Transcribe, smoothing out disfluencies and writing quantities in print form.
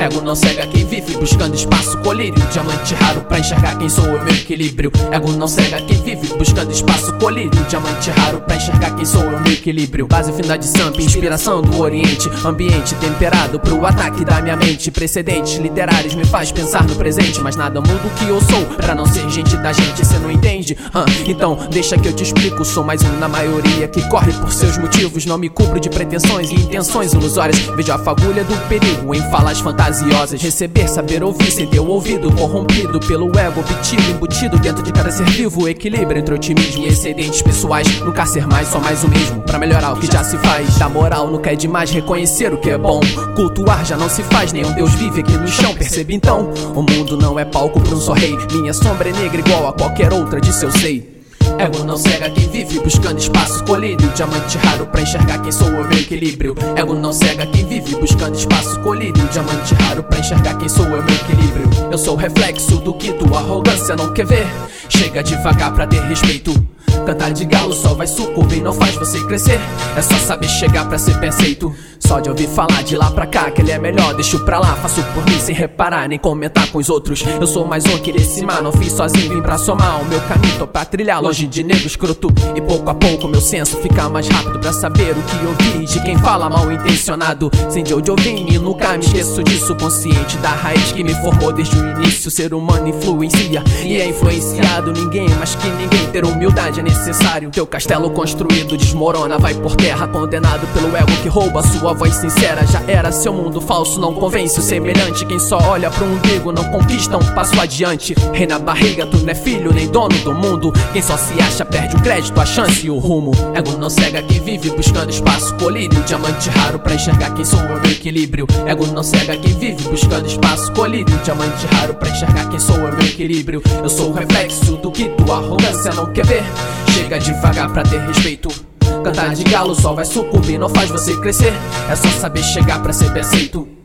Ego não cega quem vive buscando espaço, colírio. Diamante raro pra enxergar quem sou, o meu equilíbrio. Ego não cega quem vive buscando espaço, colírio. Diamante raro pra enxergar quem sou, o meu equilíbrio. Base fina de Samp, inspiração do Oriente. Ambiente temperado pro ataque da minha mente. Precedentes literários me faz pensar no presente, mas nada muda o que eu sou pra não ser gente da gente, cê não entende? Então deixa que eu te explico, sou mais um na maioria que corre por seus motivos. Não me cubro de pretensões e intenções ilusórias. Vejo a fagulha do perigo em falas fantasiosas. Receber, saber ouvir, sem ter o ouvido corrompido pelo ego obtido, embutido dentro de cada ser vivo. Equilíbrio entre otimismo e excedentes pessoais. Nunca ser mais, só mais o mesmo, pra melhorar o que já se faz. Da moral nunca é demais reconhecer o que é bom. Cultuar já não se faz, nenhum Deus vive aqui no chão. Percebe então, o mundo não é palco pra um só rei. Minha sombra é negra igual a qualquer outra, disso eu sei. Ego não cega quem vive buscando espaço, colírio. Diamante raro pra enxergar quem sou, o meu equilíbrio. Ego não cega quem vive buscando espaço, colírio. Diamante raro pra enxergar quem sou, o meu equilíbrio. Eu sou o reflexo do que tua arrogância não quer ver. Chega devagar pra ter respeito. Cantar de galo só vai sucumbir, não faz você crescer. É só saber chegar pra ser perfeito. Só de ouvir falar de lá pra cá que ele é melhor, deixo pra lá, faço por mim sem reparar nem comentar com os outros. Eu sou mais um que irei cimar, não fiz sozinho, vim pra somar. O meu caminho tô pra trilhar, longe de nego escroto. E pouco a pouco meu senso fica mais rápido pra saber o que ouvi de quem fala mal intencionado. Sem de onde eu vim e nunca me esqueço disso. Consciente da raiz que me formou desde o início. O ser humano influencia e é influenciado. Ninguém mais que ninguém, ter humildade é necessário. Teu castelo construído desmorona, vai por terra. Condenado pelo ego que rouba sua voz sincera. Já era seu mundo falso, não convence o semelhante. Quem só olha pro umbigo não conquista um passo adiante. Rei na barriga, tu não é filho nem dono do mundo. Quem só se acha perde o crédito, a chance e o rumo. Ego não cega quem vive buscando espaço, colírio. Diamante raro pra enxergar quem sou, o meu equilíbrio. Ego não cega quem vive buscando espaço, colírio. Diamante raro pra enxergar quem sou, o meu equilíbrio. Eu sou o reflexo do que tua arrogância não quer ver. Chega devagar pra ter respeito. Cantar de galo só vai sucumbir, não faz você crescer. É só saber chegar pra ser perfeito.